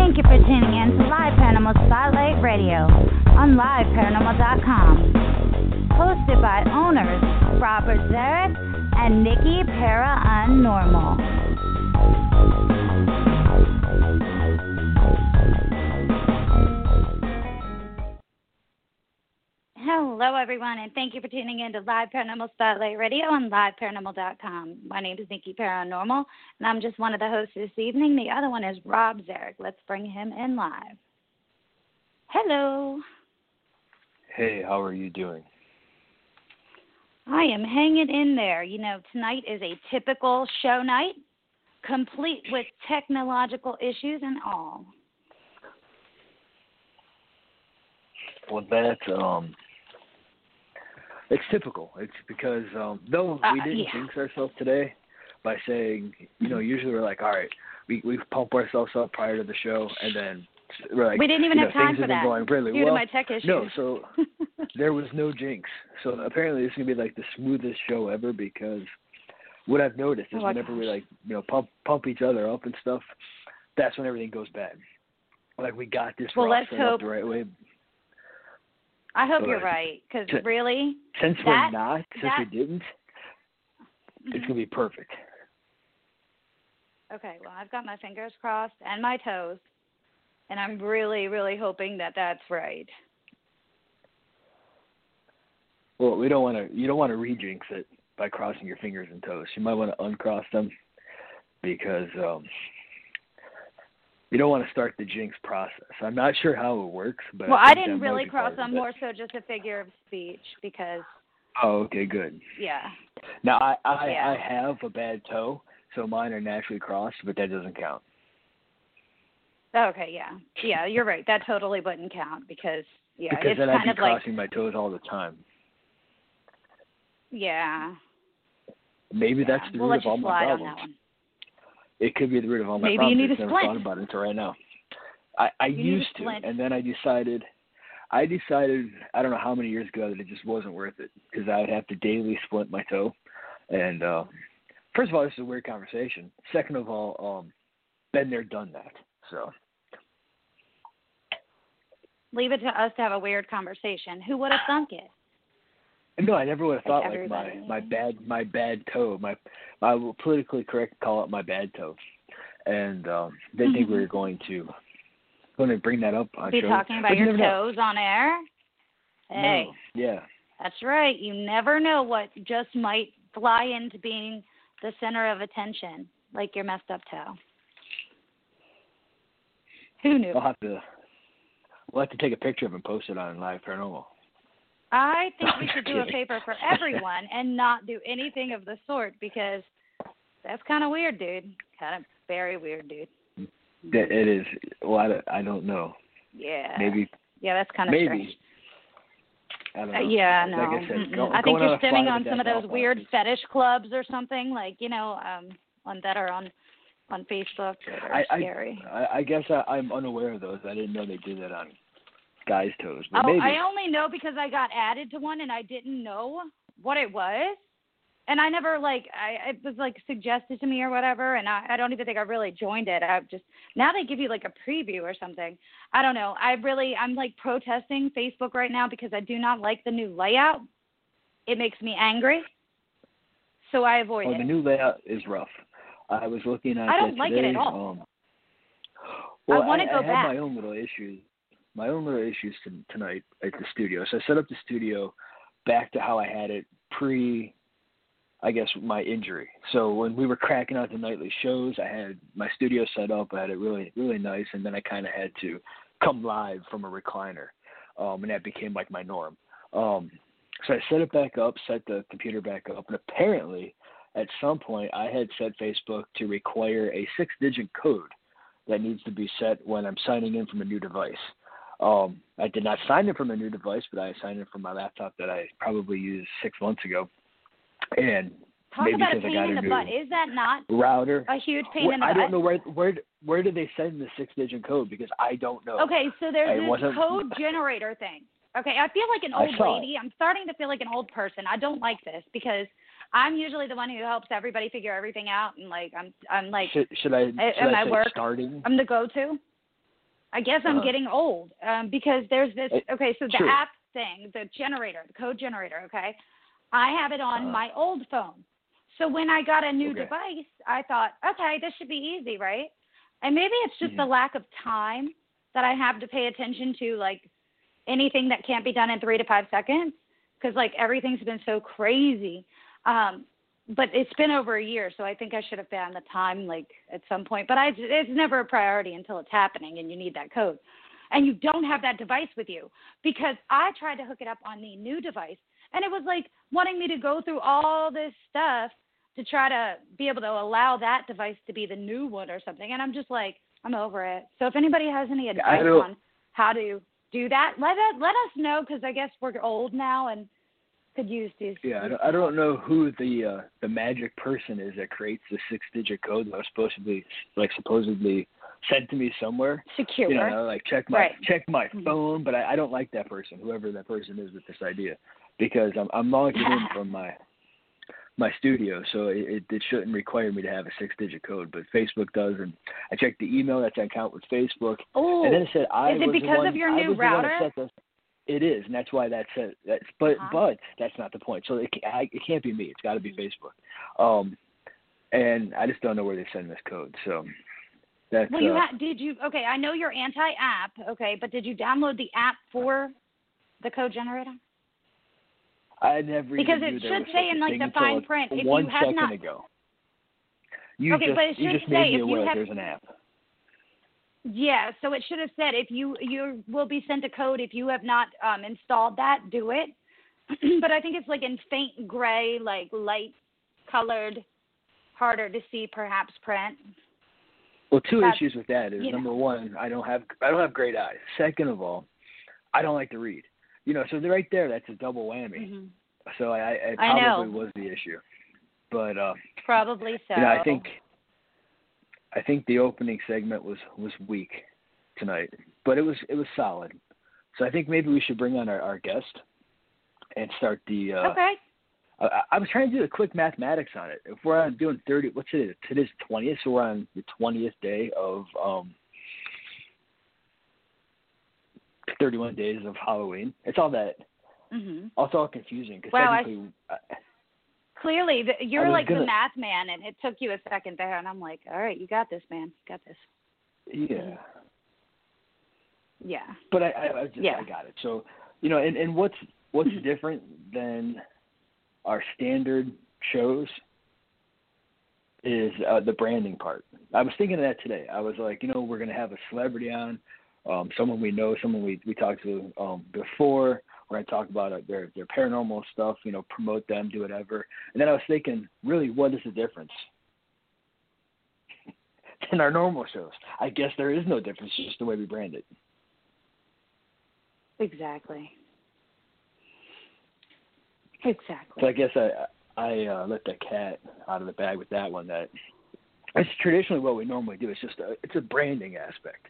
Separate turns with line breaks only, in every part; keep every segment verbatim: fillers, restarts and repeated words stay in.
Thank you for tuning in to Live Paranormal Spotlight Radio on live paranormal dot com. Hosted by owners Robert Zarek and Nikki Paranormal. Hello, everyone, and thank you for tuning in to Live Paranormal Spotlight Radio on live paranormal dot com. My name is Nikki Paranormal, and I'm just one of the hosts this evening. The other one is Rob Zarek. Let's bring him in live. Hello.
Hey, how are you doing?
I am hanging in there. You know, tonight is a typical show night, complete with technological issues and all.
Well, that's, um... It's typical. It's because, um, though we didn't uh, yeah. jinx ourselves today by saying, you know, usually we're like, all right, we we pump ourselves up prior to the show, and then we're like,
we didn't even
you
have
know,
time
things
for
have
that
been going really
due
well.
to my tech issues.
No, so there was no jinx. So apparently this is gonna be like the smoothest show ever, because what I've noticed is
oh
whenever
gosh.
we like, you know, pump pump each other up and stuff, that's when everything goes bad. Like we got this
well,
rock
let's
set
hope.
up the right way.
I hope
but
you're right, because really,
since
that,
we're not, since
that,
we didn't,
mm-hmm.
it's gonna be perfect.
Okay, well, I've got my fingers crossed and my toes, and I'm really, really hoping that that's right.
Well, we don't want to. You don't want to re-jinx it by crossing your fingers and toes. You might want to uncross them, because um, you don't want to start the jinx process. I'm not sure how it works, but
well,
I,
I didn't really cross them. More so just a figure of speech, because.
Oh, okay, good.
Yeah.
Now I I,
yeah.
I have a bad toe, so mine are naturally crossed, but that doesn't count.
Okay, yeah, yeah, you're right. That totally wouldn't count, because yeah,
because
it's
then
kind
I'd be
of like
crossing my toes all the time.
Yeah.
Maybe
yeah.
that's the
we'll
root
let
of
you
all my
slide
problems.
on that one.
It could be the root of all my
Maybe
problems.
you need
I've
a
never
splint.
thought about it until right now. I, I
you
used to, and then I decided, I decided, I don't know how many years ago, that it just wasn't worth it, because I would have to daily splint my toe. And uh, first of all, this is a weird conversation. Second of all, um, been there, done that. So
leave it to us to have a weird conversation. Who would have thunk it?
No, I never would have
like
thought like my, my bad my bad toe. My I will politically correct call it my bad toe. And um, didn't think we were going to going to bring that up on
Be
show.
talking about
but
your
you
toes on air? Hey.
No. Yeah.
That's right. You never know what just might fly into being the center of attention, like your messed up toe. Who knew?
I'll have to we'll have to take a picture of it and post it on Live Paranormal.
I think we should do a paper for everyone and not do anything of the sort, because that's kind of weird, dude. Kind of very weird, dude.
It is. Well, I, I don't know.
Yeah.
Maybe.
Yeah, that's kind of
maybe.
strange.
I don't know.
Uh, yeah, no.
Like I said, go,
I think you're stemming on some of those weird
office.
fetish clubs or something, like, you know, um, on that are on on Facebook that are
I,
scary.
I, I guess I, I'm unaware of those. I didn't know they did that on guys' toes. But
oh,
maybe.
I only know because I got added to one and I didn't know what it was. And I never, like, I it was, like, suggested to me or whatever, and I, I don't even think I really joined it. I just, now they give you, like, a preview or something. I don't know. I really, I'm, like, protesting Facebook right now because I do not like the new layout. It makes me angry, so I avoid
oh,
it.
The new layout is rough. I was looking at
I don't
that
like
today.
it at all.
Um, well,
I want to go
I
back.
have my own little issues. My own little issues to, tonight at the studio. So I set up the studio back to how I had it pre, I guess, my injury. So when we were cracking out the nightly shows, I had my studio set up. I had it really, really nice, and then I kind of had to come live from a recliner, um, and that became like my norm. Um, so I set it back up, set the computer back up, and apparently at some point I had set Facebook to require a six-digit code that needs to be set when I'm signing in from a new device. Um, I did not sign in from a new device, but I signed in from my laptop that I probably used six months ago. And
Talk
maybe
about a
because
pain
I got
in
a
the
new
butt. Is that not
router.
a huge pain
Where,
in the
I
butt?
don't know where where where did they send the six-digit code, because I don't know.
Okay, so there's
I
this
wasn't...
code generator thing. Okay, I feel like an old lady. It. I'm starting to feel like an old person. I don't like this because I'm usually the one who helps everybody figure everything out, and like I'm I'm like
should, should I should
am
I
I
say
work?
starting?
I'm the go-to. I guess I'm
uh,
getting old um, because there's this. Okay, so the
true.
app thing, the generator, the code generator. Okay, I have it on
uh,
my old phone. So when I got a new
okay.
device, I thought, okay, this should be easy, right? And maybe it's just
mm-hmm.
the lack of time that I have to pay attention to, like, anything that can't be done in three to five seconds, because, like, everything's been so crazy. Um, but it's been over a year, so I think I should have found the time, like, at some point. But I, it's never a priority until it's happening and you need that code. And you don't have that device with you, because I tried to hook it up on the new device, and it was, like, wanting me to go through all this stuff to try to be able to allow that device to be the new one or something. And I'm just like, I'm over it. So if anybody has any advice on how to do that, let it, let us know, because I guess we're old now and could use these.
Yeah, I don't, I don't know who the uh, the magic person is that creates the six-digit code that was supposed to be, like, supposedly sent to me somewhere.
Secure.
You know, like check my
right.
check my
mm-hmm.
phone, but I, I don't like that person, whoever that person is with this idea, because I'm I'm logged in from my my studio, so it, it shouldn't require me to have a six-digit code, but Facebook does, and I checked the email that's on account with Facebook,
Ooh.
and then it said I
is it
was
because
the one,
of your
I
new
was
router?
The one that set this. It is, and that's why that's it. That's but
uh-huh.
but that's not the point. So it I, it can't be me. It's got to be Facebook, um, and I just don't know where they send this code. So that's.
Well, you
uh,
ha- did you? Okay, I know you're anti-app. Okay, but did you download the app for the code generator?
I never
because
even
it
knew there
should
was
say
such
in
a
like
thing
the
until,
fine
like,
print. If
one
you have
second
not,
ago. You
okay,
just,
but it
you
should
just
say
made me
if you
aware
have.
there's an app.
Yeah, so it should have said if you you will be sent a code if you have not um, installed that, do it. But I think it's like in faint gray, like light colored, harder to see perhaps print.
Well, two
That's,
issues with that is number
know.
one, I don't have I don't have great eyes. Second of all, I don't like to read. You know, so right there, that's a double whammy.
Mm-hmm.
So I, I it
I
probably
know.
was the issue. But uh,
probably so.
You know, I think I think the opening segment was, was weak tonight, but it was it was solid. So I think maybe we should bring on our, our guest and start the. Uh,
okay.
I, I was trying to do the quick mathematics on it. If we're on doing thirty, what's it? Today's twentieth, so we're on the twentieth day of um, thirty-one days of Halloween. It's all that.
Mm-hmm.
It's all confusing because
wow,
technically.
I, clearly, the, you're like
gonna,
the math man, and it took you a second there, and I'm like, all right, you got this, man, you got this.
Yeah.
Yeah.
But I, I, I just
yeah.
I got it. So you know, and, and what's what's
mm-hmm.
different than our standard shows is uh, the branding part. I was thinking of that today. I was like, you know, we're going to have a celebrity on, um, someone we know, someone we, we talked to um, before. We're going to talk about uh, their, their paranormal stuff, you know, promote them, do whatever. And then I was thinking, really, what is the difference in our normal shows? I guess there is no difference, just the way we brand it.
Exactly. Exactly.
So I guess I I uh, let the cat out of the bag with that one. That it's traditionally what we normally do. It's just a it's a branding aspect.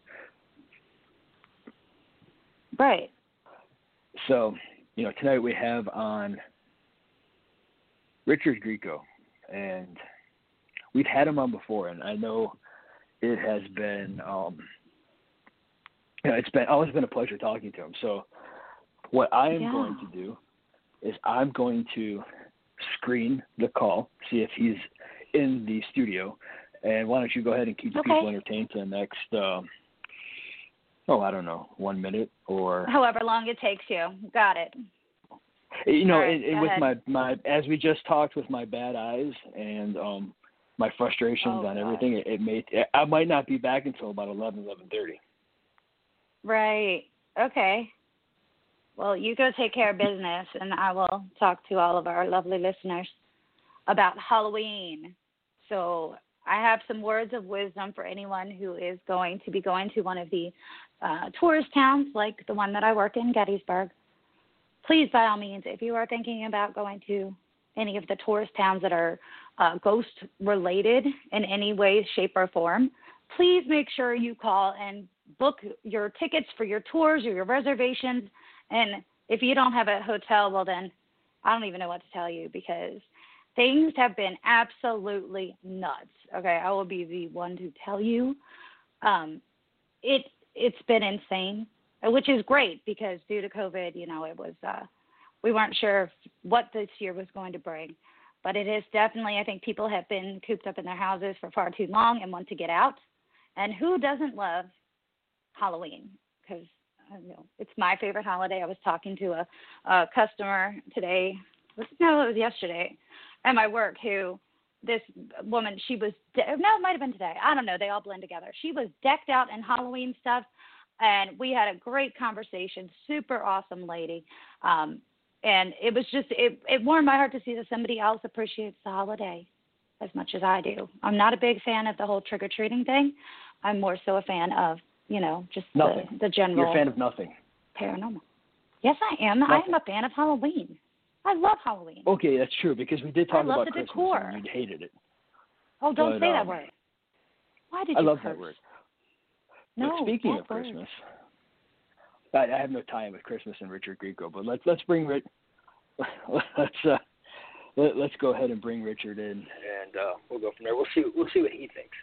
Right.
So you know, tonight we have on Richard Grieco, and we've had him on before, and I know it has been um, you know it's been always been a pleasure talking to him. So what I am
yeah.
going to do is I'm going to screen the call, see if he's in the studio, and why don't you go ahead and keep the
okay.
people entertained for the next, um, oh, I don't know, one minute or...
however long it takes you. Got it.
You know,
right,
it, it, with my, my, as we just talked with my bad eyes and um, my frustrations
oh,
on
God.
everything, it, it may, I might not be back until about eleven, eleven thirty.
Right. Okay. Well, you go take care of business, and I will talk to all of our lovely listeners about Halloween. So I have some words of wisdom for anyone who is going to be going to one of the uh, tourist towns like the one that I work in, Gettysburg. Please, by all means, if you are thinking about going to any of the tourist towns that are uh, ghost-related in any way, shape, or form, please make sure you call and book your tickets for your tours or your reservations. And if you don't have a hotel, well, then I don't even know what to tell you because things have been absolutely nuts. Okay, I will be the one to tell you. Um, it it's been insane, which is great because due to COVID, you know, it was uh, we weren't sure what this year was going to bring. But it is definitely, I think people have been cooped up in their houses for far too long and want to get out. And who doesn't love Halloween? Because you know, it's my favorite holiday. I was talking to a, a customer today. No, it was yesterday at my work who this woman, she was, de- no, it might have been today. I don't know. They all blend together. She was decked out in Halloween stuff. And we had a great conversation. Super awesome lady. Um, And it was just, it, it warmed my heart to see that somebody else appreciates the holiday as much as I do. I'm not a big fan of the whole trick-or-treating thing. I'm more so a fan of, you know, just the, the general.
You're a fan of nothing.
Paranormal. Yes, I am.
Nothing.
I am a fan of Halloween. I love Halloween.
Okay, that's true, because we did talk
I love
about
the
Christmas
decor.
and you hated it.
Oh, don't
but,
say
um,
that word. Why did
I
you
love
curse?
that word.
No,
but speaking
that
of
word.
Christmas, I, I have no time with Christmas and Richard Grieco, but let's let's bring Rich. Let's uh, let, let's go ahead and bring Richard in, and uh, we'll go from there. We'll see. We'll see what he thinks.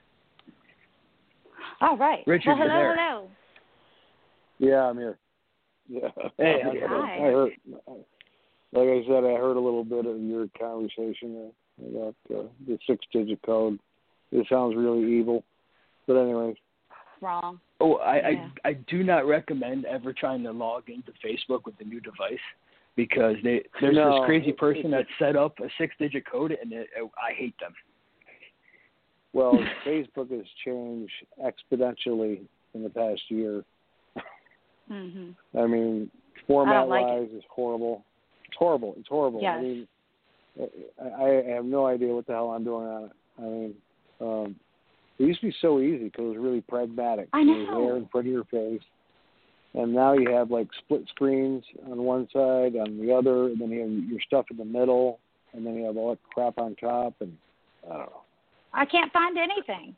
All right.
Richard,
well, hello,
you're there.
hello.
Yeah, I'm here. Yeah.
Hey, how's
I
it going?
heard, like I said, I heard a little bit of your conversation about uh, the six-digit code. It sounds really evil, but anyways.
Wrong.
Oh, I,
yeah.
I I do not recommend ever trying to log into Facebook with the new device, because they there's
no,
this crazy person that
it's,
set up a six-digit code, and it, I hate them.
Well, Facebook has changed exponentially in the past year.
Mm-hmm.
I mean, format-wise,
like
it's horrible. It's horrible. It's horrible.
Yes.
I mean, I, I have no idea what the hell I'm doing on it. I mean, um, it used to be so easy because it was really pragmatic.
I know.
It was there in front of your face. And now you have, like, split screens on one side, on the other, and then you have your stuff in the middle, and then you have all that crap on top, and I don't know.
I can't find anything.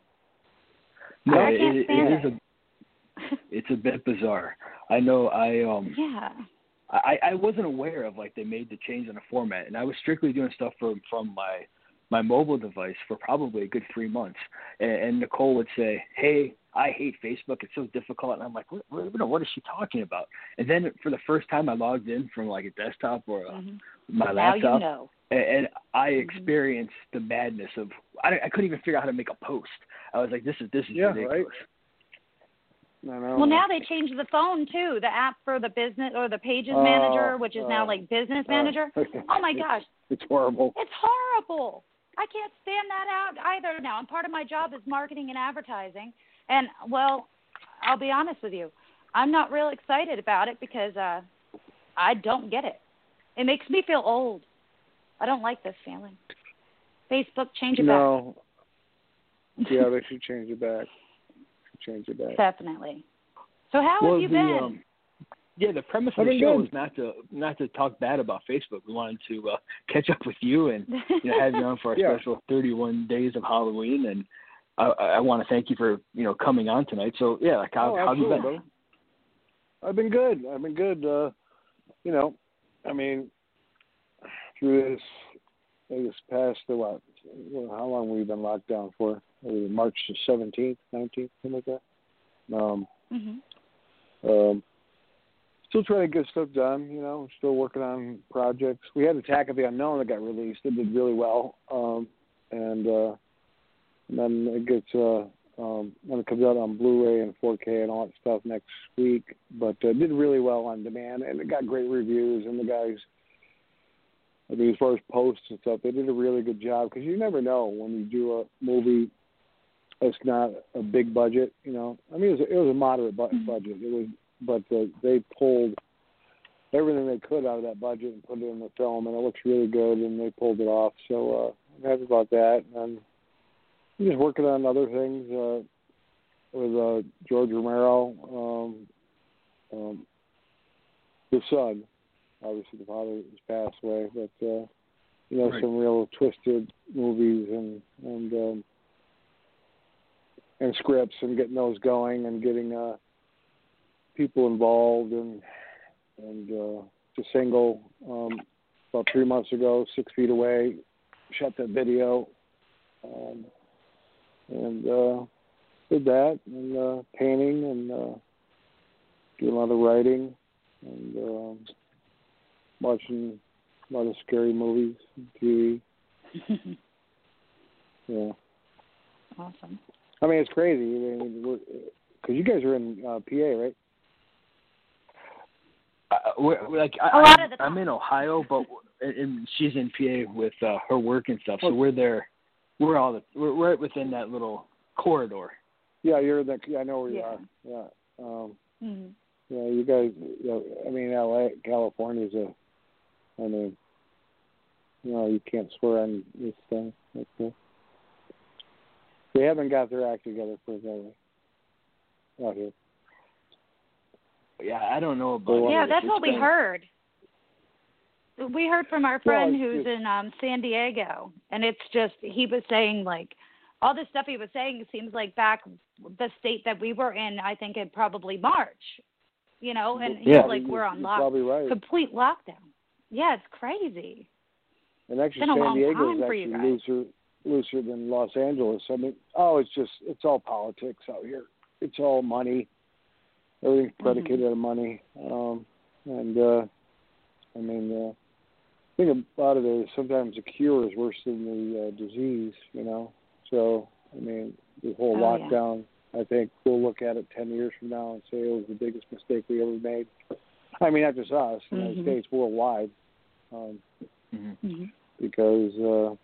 No,
I
it,
can't
it,
stand
it is a it's a bit bizarre. I know I um
yeah.
I, I wasn't aware of, like, they made the change in the format, and I was strictly doing stuff from from my my mobile device for probably a good three months. And, and Nicole would say, "Hey, I hate Facebook. It's so difficult." And I'm like, what, what, what is she talking about? And then for the first time, I logged in from, like, a desktop or a,
Mm-hmm.
my
now
laptop,
you know.
and, and I
Mm-hmm.
experienced the madness of I, I couldn't even figure out how to make a post. I was like, this is this is
Yeah,
ridiculous.
Right? I know.
Well, now they changed the phone too. The app for the business or the Pages
Oh,
Manager, which is
oh,
now like Business
oh.
Manager. Oh my gosh,
It's horrible.
it's horrible. I can't stand that out either now. And part of my job is marketing and advertising. And well, I'll be honest with you, I'm not real excited about it because uh, I don't get it. It makes me feel old. I don't like this feeling. Facebook, change it
no.
back.
Yeah, they should change it back. Change it back.
Definitely. So how
well,
have you
the,
been?
Um, yeah, the premise of
I've
the
been
show
good.
is not to not to talk bad about Facebook. We wanted to uh, catch up with you and you know, have you on for our
Yeah.
special thirty-one days of Halloween. And I, I want to thank you for you know coming on tonight. So yeah, like how,
Oh,
how have you been?
absolutely. I've been good. I've been good. Uh, you know, I mean, through this, this past, uh, what, how long have we been locked down for? Maybe March seventeenth, nineteenth, something like that. Um,
Mm-hmm.
um, still trying to get stuff done, you know, still working on projects. We had Attack of the Unknown that got released. It did really well. Um, and, uh, and then it gets, uh, um, when it comes out on Blu-ray and four K and all that stuff next week. But uh, it did really well on demand, and it got great reviews. And the guys, I mean, as far as posts and stuff, they did a really good job, because you never know when you do a movie that's not a big budget, you know. I mean, it was, it was a moderate bu-
Mm-hmm.
budget. It was, but uh, they pulled everything they could out of that budget and put it in the film, and it looks really good, and they pulled it off. So uh, I'm happy about that. And I'm just working on other things uh, with uh, George Romero, um, um, his son. Obviously, the father has passed away, but uh, you know,
Right.
some real twisted movies and and um, and scripts, and getting those going, and getting uh, people involved, and and uh, the single um, about three months ago, Six Feet Away, shot that video, um, and uh, did that, and uh, painting, and uh, doing a lot of writing and um, watching a lot of scary movies on T V. Yeah.
Awesome.
I mean, it's crazy. I mean, because you guys are in uh, P A, right?
Uh, we're, we're like I,
A lot
I'm,
of the time.
I'm in Ohio, but and she's in P A with uh, her work and stuff. So
Oh.
we're there. We're all the, we're right within that little corridor.
Yeah, you're in the. I know where you
Yeah.
are. Yeah. Um,
Mm-hmm.
yeah, you guys. You know, I mean, L A, California's a. I mean, you know, you can't swear on this thing. That's cool. They haven't got their act together for that out here.
Yeah, I don't know about.
Yeah,
it.
that's
It's
what we
been-
heard. We heard from our friend
Well,
who's
it's-
in um, San Diego, and it's just he was saying like all this stuff he was saying seems like back the state that we were in. I think in probably March, you know, and he's
Yeah.
like we're on
You're
lock,
probably right.
complete lockdown. Yeah, it's crazy.
And actually,
been a
San
long
Diego
time
is
for you
actually
guys.
looser, looser than Los Angeles. I mean, oh, it's just, it's all politics out here. It's all money. Everything's predicated
Mm-hmm.
on money. Um, and, uh, I mean, uh, the thing about it is sometimes the cure is worse than the uh, disease, you know. So, I mean, the whole
Oh, yeah.
lockdown, I think we'll look at it ten years from now and say it was the biggest mistake we ever made. I mean, not just us, the United
Mhm.
States, worldwide. Um,
Mm-hmm.
Mm-hmm.
because uh,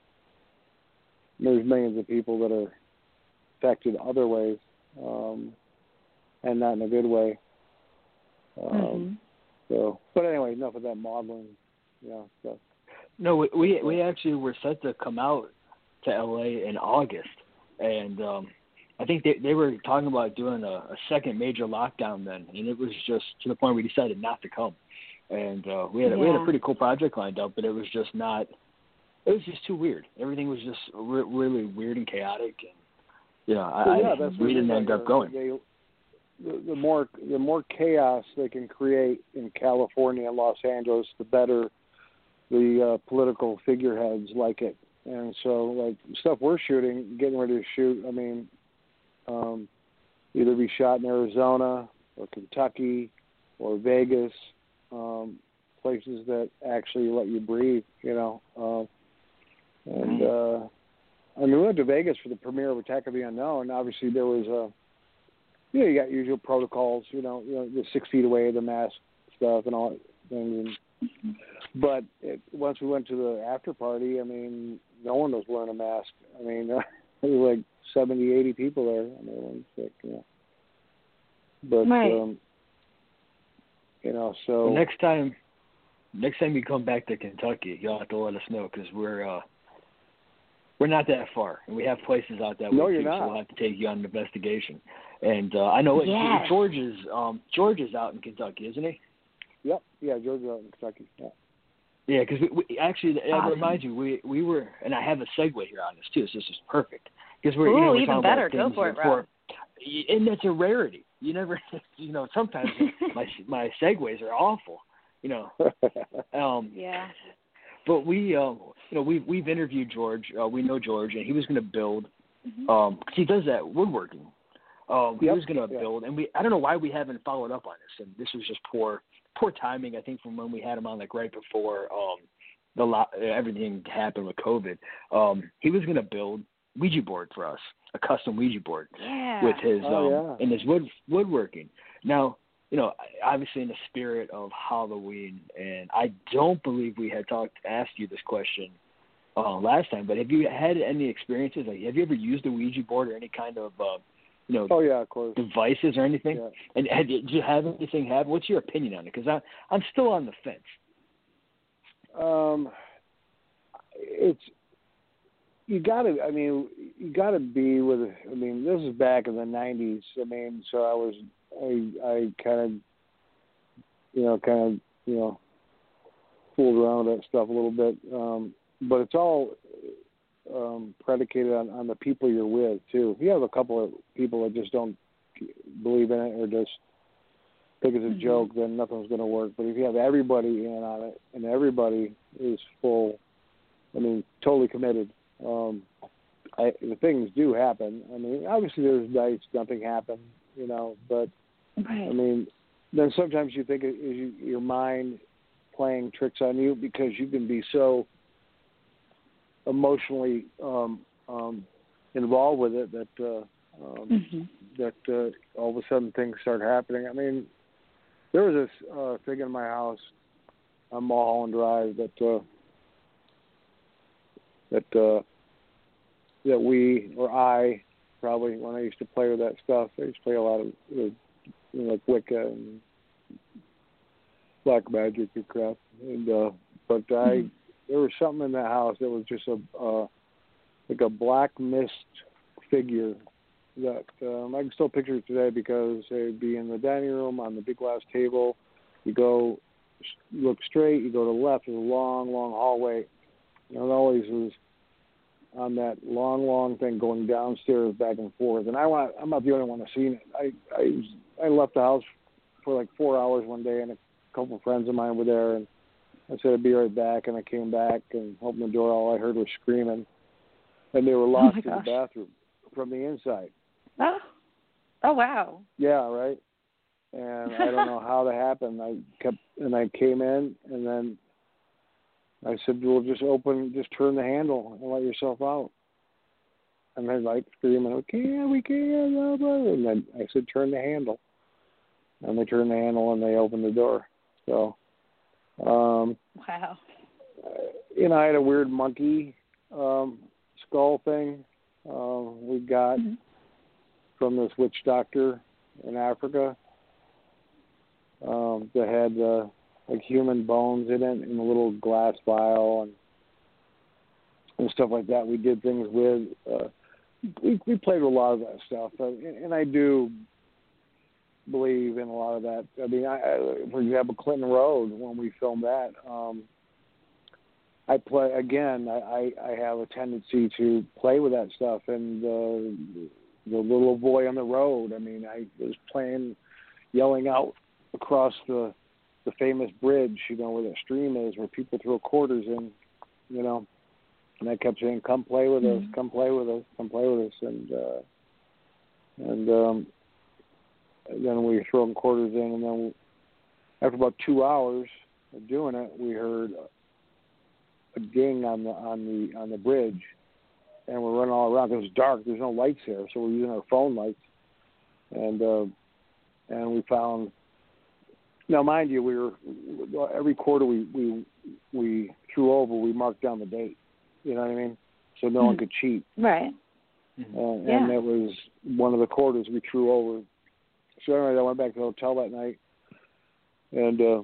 there's millions of people that are affected other ways, um, and not in a good way. Um,
Mm-hmm.
So, but anyway, enough of that modeling, you know, stuff.
No, we, we we actually were set to come out to L A in August, and um, I think they they were talking about doing a, a second major lockdown then, and it was just to the point we decided not to come. And uh, we had a, we had a
Yeah.
pretty cool project lined up, but it was just not. It was just too weird. Everything was just re- really weird and chaotic, and you know, I,
So, yeah,
I
that's
we
what
didn't
it is
end
out
up
here.
going.
They, the, the more the more chaos they can create in California and Los Angeles, the better the uh, political figureheads like it. And so, like stuff we're shooting, getting ready to shoot. I mean, um, either be shot in Arizona or Kentucky or Vegas, um, places that actually let you breathe. You know, uh, and uh, I mean, we went to Vegas for the premiere of Attack of the Unknown. Obviously, there was a you know, you got usual protocols, you know, you know, the six feet away, the mask stuff and all that things. And, but it, once we went to the after party, I mean, no one was wearing a mask. I mean, there were like seventy, eighty people there. I mean, everyone's sick, you know. But,
Right.
um, you know, so.
Well, next time, next time you come back to Kentucky, you'll have to let us know because we're uh, we're not that far, and we have places out that
No,
way
you're
too.
not.
So we'll have to take you on an investigation. And uh, I know what
Yes.
George is. Um, George is out in Kentucky, isn't he?
Yep, yeah, Georgia out in Kentucky, yeah.
Yeah, because we, we actually, that
Awesome.
reminds you, we we were, and I have a segue here on this too. So this is perfect because we're,
Ooh,
you know, we're
even
talking
better.
about
Go
things
for it,
before, and that's a rarity. You never, you know, sometimes my my segues are awful, you know. Um,
Yeah.
But we, um, you know, we've we've interviewed George. Uh, we know George, and he was going to build.
Mm-hmm.
Um, 'cause he does that woodworking. Um, he
Yep,
was going to
yeah.
build, and we I don't know why we haven't followed up on this, and this was just poor poor timing. I think from when we had him on, like right before um, the lo- everything happened with COVID. Um, he was going to build Ouija board for us, a custom Ouija board
Yeah.
with his
Oh,
um
yeah.
and his wood woodworking. Now, you know, obviously in the spirit of Halloween, and I don't believe we had talked asked you this question uh, last time, but have you had any experiences? Like, have you ever used a Ouija board or any kind of uh, you know
Oh, yeah, of course.
devices or anything?
Yeah.
And have you, do you have anything happen? What's your opinion on it? Because I I'm still on the fence.
Um, it's you got to. I mean, you got to be with. I mean, this is back in the nineties. I mean, so I was. I I kind of, you know, kind of, you know, fooled around with that stuff a little bit. Um, but it's all um, predicated on, on the people you're with too. If you have a couple of people that just don't believe in it or just think it's a
Mm-hmm.
joke, then nothing's going to work. But if you have everybody in on it and everybody is full, I mean, totally committed, um, I, the things do happen. I mean, obviously there's nights nothing happened, you know, but
Right.
I mean, then sometimes you think it is you, your mind playing tricks on you because you can be so emotionally um, um, involved with it that uh, um,
Mm-hmm.
that uh, all of a sudden things start happening. I mean, there was this uh, thing in my house on Mulholland Drive that uh, that uh, that we or I probably when I used to play with that stuff, I used to play a lot of you know, like Wicca and black magic and crap. And uh, but I
Mm-hmm.
there was something in that house that was just a uh, like a black mist figure that um, I can still picture it today because it'd be in the dining room on the big glass table. You go look straight, you go to the left, there's a long, long hallway. And it always was on that long, long thing going downstairs back and forth. And I want, I'm not the only one that's seen it. I, I, I left the house for like four hours one day, and a couple of friends of mine were there, and I said I'd be right back, and I came back and opened the door. All I heard was screaming, and they were locked
Oh
in the bathroom from the inside.
Oh, oh wow.
Yeah, right. And I don't know how that happened. I kept, and I came in, and then I said, "Well, just open, just turn the handle and let yourself out." And they're like screaming, "We can't, we can't!" Blah, blah. And then I said, "Turn the handle," and they turned the handle and they opened the door. So, um,
Wow.
you know, I had a weird monkey um, skull thing uh, we got
Mm-hmm.
from this witch doctor in Africa um, that had uh, like human bones in it in a little glass vial and and stuff like that. We did things with. Uh, we we played with a lot of that stuff, uh, and, and I do believe in a lot of that. I mean, I, I, for example, Clinton Road, when we filmed that, um, I play again. I, I, I have a tendency to play with that stuff, and uh, the little boy on the road. I mean, I was playing, yelling out across the the famous bridge, you know, where that stream is, where people throw quarters in, you know, and I kept saying, "Come play with
Mm-hmm.
us, come play with us, come play with us," and uh, and um, then we were throwing quarters in, and then after about two hours of doing it, we heard a ding on the on the on the bridge, and we're running all around. It was dark. There's no lights here, so we're using our phone lights, and uh, and we found. Now, mind you, we were every quarter we we we threw over. We marked down the date. You know what I mean? So no mm-hmm. one could cheat.
Right.
Mm-hmm. Uh, yeah. And it was one of the quarters we threw over. So anyway, I went back to the hotel that night, and uh,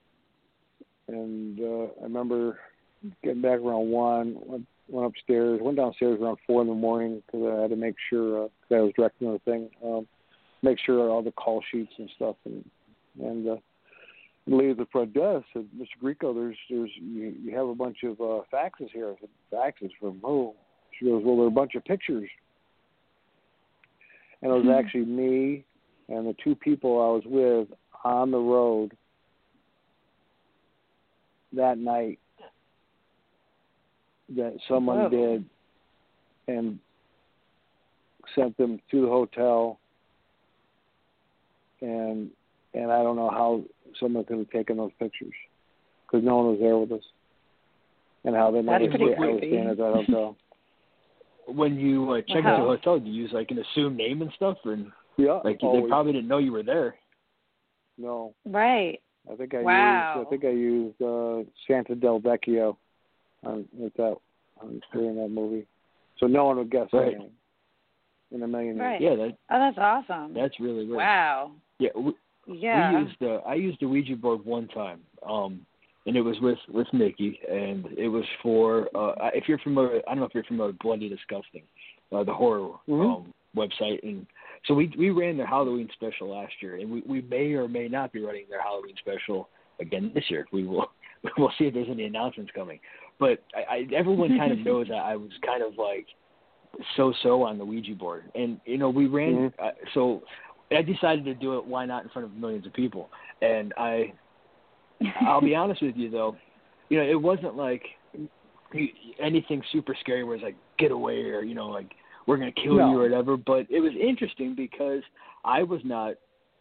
and uh, I remember getting back around one. Went, went upstairs. Went downstairs around four in the morning because I had to make sure uh, cause I was directing the thing. Um, make sure all the call sheets and stuff and and. Uh, leave the front desk. Said, "Mister Grieco, there's, there's, you, you have a bunch of uh, faxes here." I said, "Faxes from who?" She goes, "Well, there are a bunch of pictures." And it was actually me and the two people I was with on the road that night that someone
Whoa.
did and sent them to the hotel. And and I don't know how someone could have taken those pictures because no one was there with us, and how they might have stayed at that hotel.
When you uh, check
wow.
into a hotel, do you use like an assumed name and stuff, and
yeah,
like
always.
They probably didn't know you were there.
No,
right.
I think I
wow.
used I think I used uh, Santa Del Vecchio on with that on during that movie, so no one would guess
right.
that name in a million years.
Right.
Yeah, that,
oh, that's awesome.
That's really weird.
Wow.
Yeah. We,
Yeah.
We used uh, I used a Ouija board one time, um, and it was with, with Mickey, and it was for uh, if you're familiar. I don't know if you're familiar with Bloody Disgusting, uh, the horror
mm-hmm.
um, website, and so we we ran their Halloween special last year, and we, we may or may not be running their Halloween special again this year. We will we'll see if there's any announcements coming. But I, I, everyone kind of knows that I was kind of like so-so on the Ouija board, and you know we ran
mm-hmm.
uh, so. I decided to do it. Why not in front of millions of people? And I, I'll be honest with you though, you know, it wasn't like anything super scary where it's like get away or you know like we're gonna kill
no.
you or whatever. But it was interesting because I was not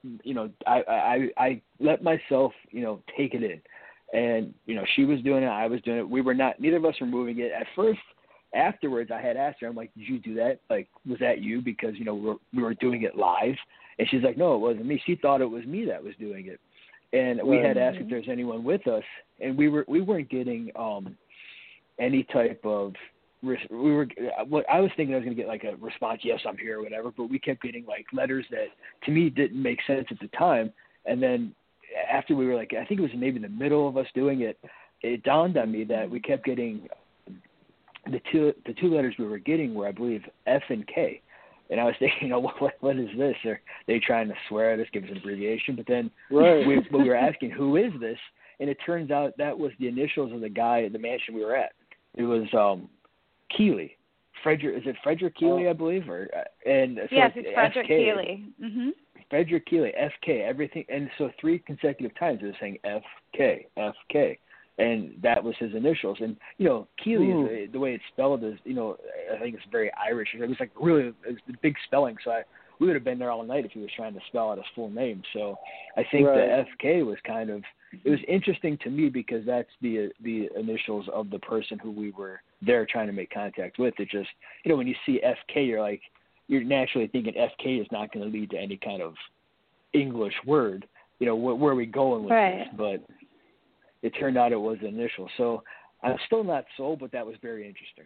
you know, I, I, I let myself, you know, take it in. And, you know, she was doing it, I was doing it. We were not, neither of us were moving it. At first, afterwards, I had asked her, I'm like, did you do that? Like, was that you? Because, you know, we were, we were doing it live. And she's like, no, it wasn't me. She thought it was me that was doing it. And we had asked if there's anyone with us, and we were we weren't getting um, any type of we were. What I was thinking I was going to get like a response, yes, I'm here or whatever, but we kept getting like letters that to me didn't make sense at the time. And then after we were like, I think it was maybe in the middle of us doing it, it dawned on me that we kept getting the two the two letters we were getting were, I believe, F and K. And I was thinking, you know, what what is this? Are they trying to swear at us, give us an abbreviation? But then
right.
we, we were asking, who is this? And it turns out that was the initials of the guy at the mansion we were at. It was um, Keeley. Frederick, is it Frederick Keeley,
oh.
I believe? Or uh, and so
Yes, it's Frederick
F K,
Keeley. Mm-hmm.
Frederick Keeley, F K, everything. And so three consecutive times it was saying F K, F K. And that was his initials. And, you know, Keeley, is, the way it's spelled is, you know, I think it's very Irish. It was like really, it was big spelling. So I, we would have been there all night if he was trying to spell out his full name. So I think
right.
the F K was kind of, it was interesting to me because that's the the initials of the person who we were there trying to make contact with. It just, you know, when you see F K, you're like, you're naturally thinking F K is not going to lead to any kind of English word. You know, where, where are we going with
right.
this? But it turned out it was the initial. So I'm still not sold, but that was very interesting.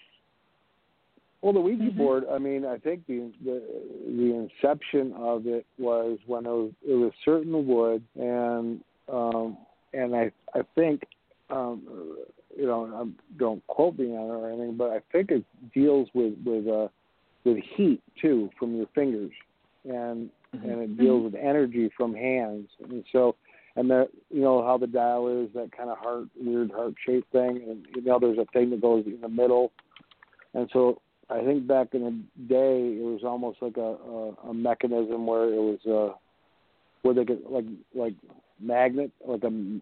Well, the Ouija
mm-hmm.
board, I mean, I think the, the the inception of it was when it was, it was certain wood, and um, and I I think, um, you know, I don't quote me on it or anything, but I think it deals with with uh, with heat too from your fingers, and mm-hmm. and it deals mm-hmm. with energy from hands, and so. And that, you know, how the dial is, that kind of heart, weird heart-shaped thing. And, you know, there's a thing that goes in the middle. And so I think back in the day, it was almost like a, a, a mechanism where it was, uh, where they could, like, like magnet, like a, you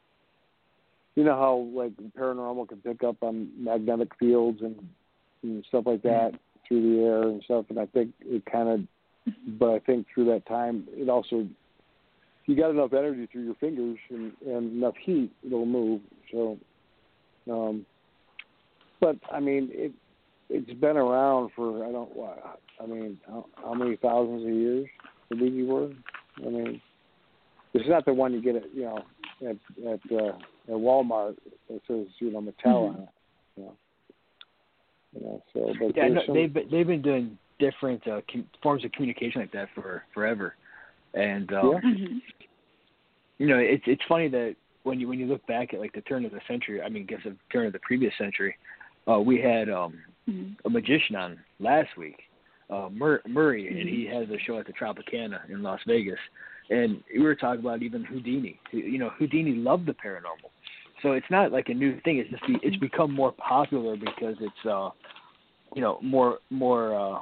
know how, like, paranormal can pick up on magnetic fields and, and stuff like that through the air and stuff. And I think it kind of, but I think through that time, it also, you got enough energy through your fingers and, and enough heat, it'll move. So, um, but I mean, it it's been around for I don't what I mean how, how many thousands of years the Ouija board. I mean, it's not the one you get at you know at at, uh, at Walmart that says you know Mattel mm-hmm. on it. You know, you know so but
yeah, no,
some...
they've been, they've been doing different uh, com- forms of communication like that for forever. And um,
yeah.
mm-hmm.
you know, it's it's funny that when you when you look back at like the turn of the century, I mean, I guess the turn of the previous century, uh, we had um, mm-hmm. a magician on last week, uh, Mur- Murray, mm-hmm. and he has a show at the Tropicana in Las Vegas, and we were talking about even Houdini. You know, Houdini loved the paranormal, so it's not like a new thing. It's just be, it's become more popular because it's uh, you know more more uh,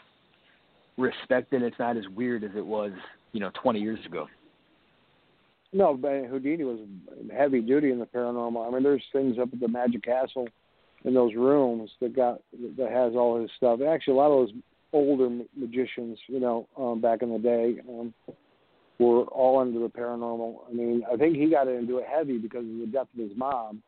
respected. It's not as weird as it was. You know, twenty years ago.
No, but Houdini was heavy duty in the paranormal. I mean, there's things up at the Magic Castle in those rooms that got that has all his stuff. Actually, a lot of those older magicians, you know, um, back in the day, um, were all into the paranormal. I mean, I think he got into it heavy because of the death of his mom,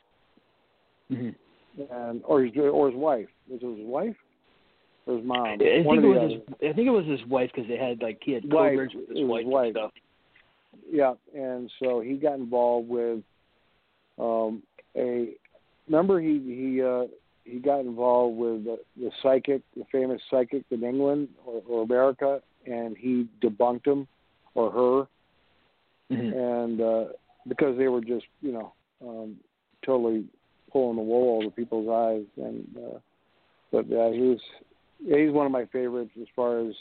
mm-hmm. and or his or his wife. Was it his wife? Or his mom.
I think, it was his, I think it was his wife because they had like he had co-birds with his wife, wife and stuff.
Yeah, and so he got involved with um, a. Remember, he he uh, he got involved with the, the psychic, the famous psychic in England or, or America, and he debunked him or her, mm-hmm. and uh, because they were just you know um, totally pulling the wool over people's eyes, and uh, but uh, he was. Yeah, he's one of my favorites as far as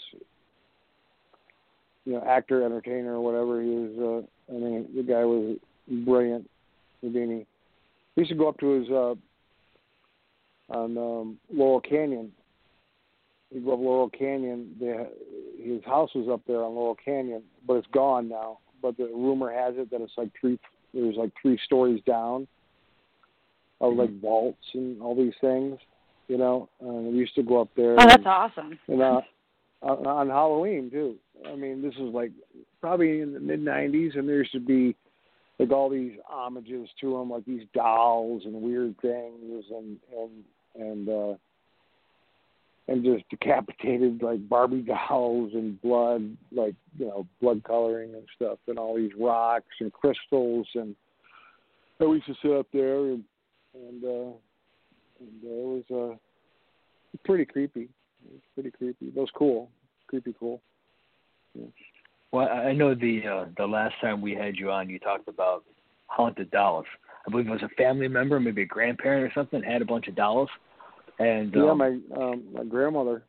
you know, actor, entertainer, or whatever. He was. Uh, I mean, the guy was brilliant. Houdini. We used to go up to his uh, on um, Laurel Canyon. We go up Laurel Canyon. They, his house was up there on Laurel Canyon, but it's gone now. But the rumor has it that it's like three. There's like three stories down of like vaults and all these things. You know, and we used to go up there.
Oh, that's
and,
awesome.
And uh, on, on Halloween too. I mean, this was like probably in the mid nineties, and there used to be like all these homages to them, like these dolls and weird things, and and and uh, and just decapitated like Barbie dolls and blood, like you know, blood coloring and stuff, and all these rocks and crystals, and I used to sit up there and and, uh, and uh, it was uh, pretty creepy. It was pretty creepy. It was cool, creepy cool. Yeah.
Well, I know the uh, the last time we had you on, you talked about haunted dolls. I believe it was a family member, maybe a grandparent or something, had a bunch of dolls. And
yeah,
um,
my um, my grandmother.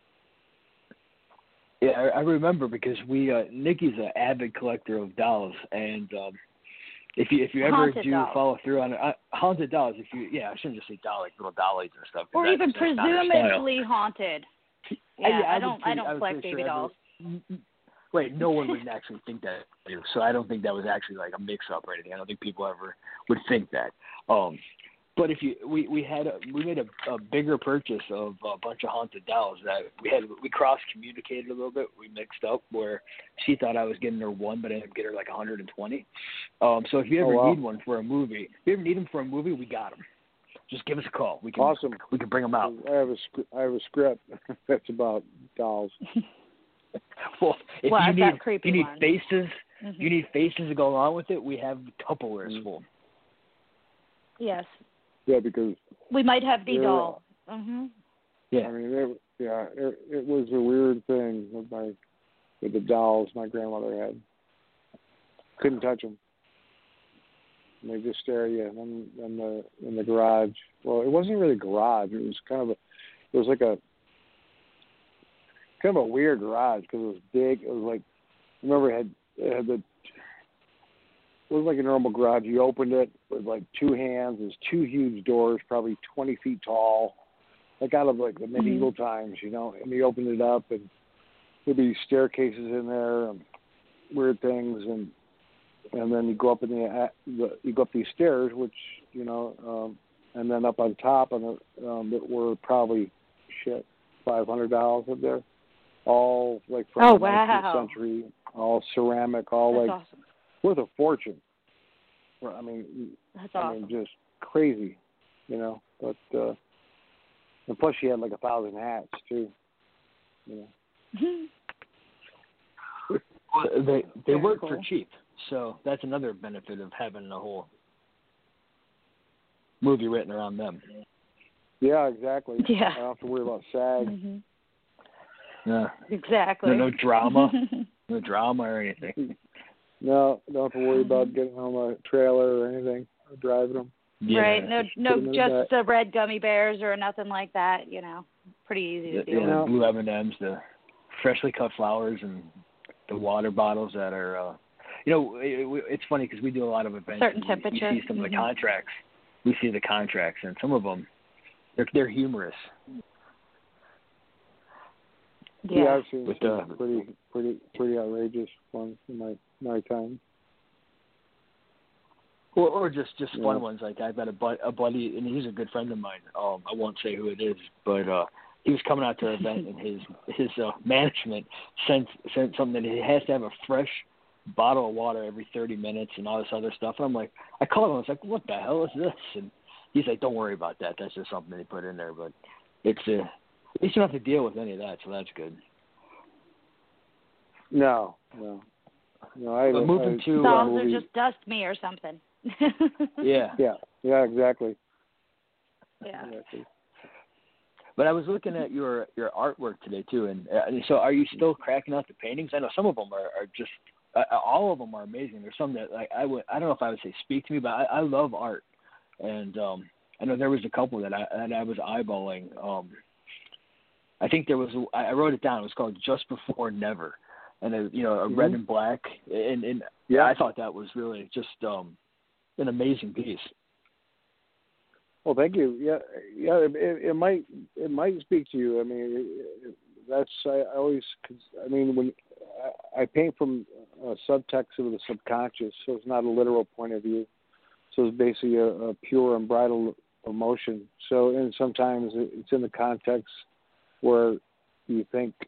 Yeah, I, I remember because we uh, Nikki's an avid collector of dolls, and um, if you if you ever
Haunted
do
dolls.
follow through on it, uh, haunted dolls, if you yeah, I shouldn't just say doll like little dollies and stuff. 'Cause
Or
that-
even
that's not her style.
presumably haunted. Yeah,
yeah,
I,
would
don't.
say-
I don't
would
collect
say
baby
sure
dolls.
every- Right, no one would actually think that. So I don't think that was actually like a mix-up or anything. I don't think people ever would think that. Um, but if you, we we had a, we made a, a bigger purchase of a bunch of haunted dolls that we had. We cross-communicated a little bit. We mixed up where she thought I was getting her one, but I ended up getting her like one hundred twenty. Um, so if you ever
Oh, wow.
need one for a movie, if you ever need them for a movie, we got them. Just give us a call. We can
Awesome.
we can bring them out.
I have a sc- I have a script that's about dolls.
Well, if
Well,
you
I've
need
got creepy
you need
ones.
faces,
Mm-hmm.
you need faces to go along with it. We have Tupperwares
Mm-hmm.
full.
Yes,
Yeah, because
we might have the
Yeah.
doll. Mm-hmm.
Yeah,
I mean, it, yeah, it, it was a weird thing with my with the dolls my grandmother had. Couldn't touch them. And they just stare at you in, in the in the garage. Well, it wasn't really a garage. It was kind of a. It was like a kind of a weird garage because it was big. It was like, remember it had it had the. It was like a normal garage. You opened it with like two hands. There's two huge doors, probably twenty feet tall, like out of like the medieval mm-hmm. times, you know. And you opened it up, and there'd be staircases in there and weird things, and and then you go up in the, the you go up these stairs, which you know, um, and then up on top, and um, that were probably shit five hundred dolls up there, all like from
oh,
the
wow.
nineteenth century, all ceramic, all
That's
like.
awesome.
Worth a fortune. I mean,
That's
I
awesome.
mean, just crazy, you know. But uh, and plus, she had like a thousand hats too. You know.
Well, they they
Very
work
cool.
for cheap, so that's another benefit of having a whole movie written around them.
Yeah, exactly.
Yeah.
I don't have to worry about SAG.
Mm-hmm.
Yeah.
Exactly.
No, no drama, no drama or anything.
No, don't have to worry about getting home a trailer or anything, or driving them.
Yeah.
Right. No,
Just
no,
put 'em in the
just
back.
the red gummy bears or nothing like that. You know, pretty easy to
The,
deal
yeah,
with.
the blue M and M's, the freshly cut flowers, and the water bottles that are, uh, you know, it, it's funny because we do a lot of events.
Certain
and
temperature.
We see some
mm-hmm.
of the contracts. We see the contracts, and some of them, they're they're humorous.
Yeah.
yeah I've seen
With
some
the-
pretty, pretty, pretty outrageous ones in my my time.
Or, or just, just
Yeah.
fun ones. Like I've got a, bud, a buddy, and he's a good friend of mine. Um, I won't say who it is, but uh, he was coming out to an event, and his his uh, management sent sent something that he has to have a fresh bottle of water every thirty minutes and all this other stuff. And I'm like, I called him. I was like, what the hell is this? And he's like, don't worry about that. That's just something they put in there. But it's uh, at least you don't have to deal with any of that, so that's good.
No, no, no. I,
But moving
I,
to,
Dolls
uh,
are just dust me or something.
Yeah.
Yeah, yeah, exactly.
Yeah.
exactly.
But I was looking at your your artwork today too, and uh, so are you still cracking out the paintings? I know some of them are, are just uh, all of them are amazing. There's some that like I would I don't know if I would say speak to me, but I, I love art, and um, I know there was a couple that I that I was eyeballing. Um, I think there was I wrote it down. It was called Just Before Never, and a, you know a
Mm-hmm.
red and black, and and
Yeah.
I thought that was really just um, an amazing piece.
Well, thank you. Yeah, yeah. It, it, it might it might speak to you. I mean, it, it, that's I, I always. I mean, when I, I paint from a subtext of the subconscious, so it's not a literal point of view. So it's basically a, a pure, unbridled emotion. So, and sometimes it's in the context where you think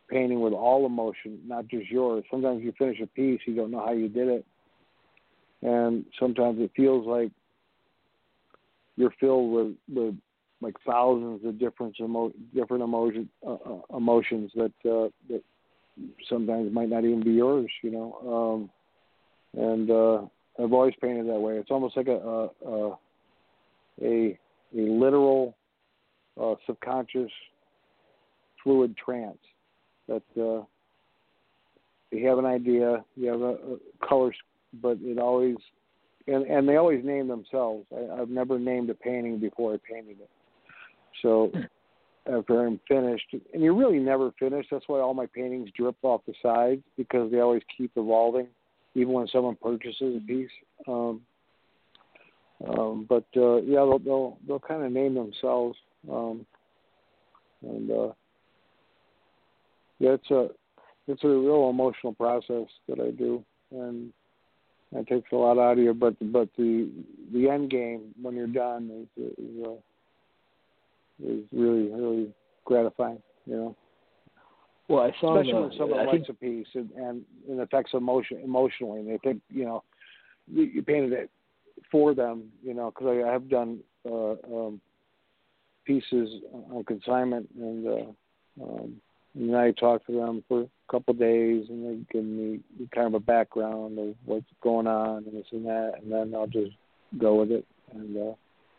painting with all emotion, not just yours. Sometimes you finish a piece, you don't know how you did it, and sometimes it feels like you're filled with, with like thousands of different emo- different emotion uh, uh, emotions that uh, that sometimes might not even be yours, you know. Um, and uh, I've always painted that way. It's almost like a a a, a, a literal uh, subconscious fluid trance that uh, you have an idea, you have a, a color, but it always and, and they always name themselves. I, I've never named a painting before I painted it. So after I'm finished, and you're really never finished. That's why all my paintings drip off the sides, because they always keep evolving, even when someone purchases a piece. Um, um, but uh, yeah, they'll they'll, they'll kind of name themselves, um, and uh, yeah, it's a it's a real emotional process that I do, and it takes a lot out of you. But but the the end game when you're done is is, uh, is really really gratifying, you know.
Well, I saw
especially
the,
when someone
I
likes
think,
a piece and, and it affects emotion emotionally, and they think, you know, you, you painted it for them, you know, because I, I have done uh, um, pieces on consignment, and uh, um, and I talk to them for a couple of days, and they give me kind of a background of what's going on and this and that, and then I'll just go with it, and, uh,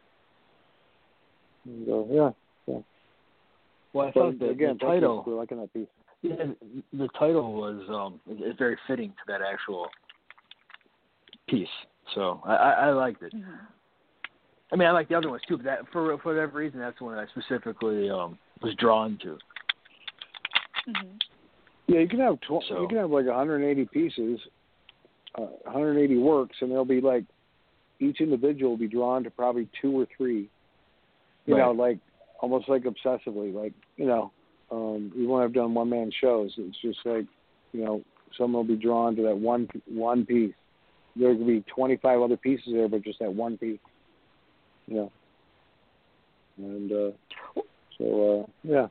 and uh, yeah, yeah.
Well, I
but
thought the,
again,
the title,
for liking that piece.
Yeah, the title was um, is very fitting to that actual piece, so I, I, I liked it.
Mm-hmm.
I mean, I like the other ones too, but that for for whatever reason, that's the one I specifically um, was drawn to.
Mm-hmm.
Yeah, you can have tw-
so.
you can have like one hundred eighty pieces, uh, one hundred eighty works, and they'll be like each individual will be drawn to probably two or three. You
Right.
know, like almost like obsessively, like you know. Um, even when I've done one-man shows, it's just like, you know, someone will be drawn to that one one piece. There could be twenty-five other pieces there, but just that one piece, you know. And uh, so, uh, yeah.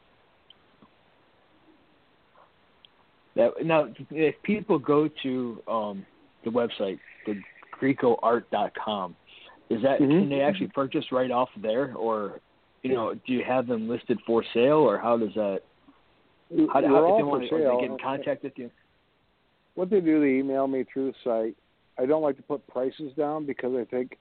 That, now, if people go to um, the website, the greco art dot com, is that
Mm-hmm.
can they actually purchase right off there, or you know, do you have them listed for sale, or how does that? How,
They're
how if
all
they
for
want to
sale.
get in contact with you?
What they do, they email me through the site. I don't like to put prices down because I think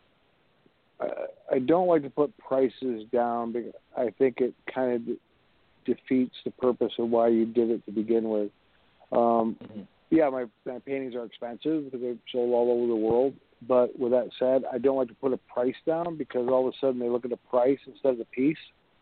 I, I don't like to put prices down because I think it kind of de- defeats the purpose of why you did it to begin with. Um,
Mm-hmm.
Yeah, my, my paintings are expensive because they're sold all over the world. But with that said, I don't like to put a price down because all of a sudden they look at the price instead of the piece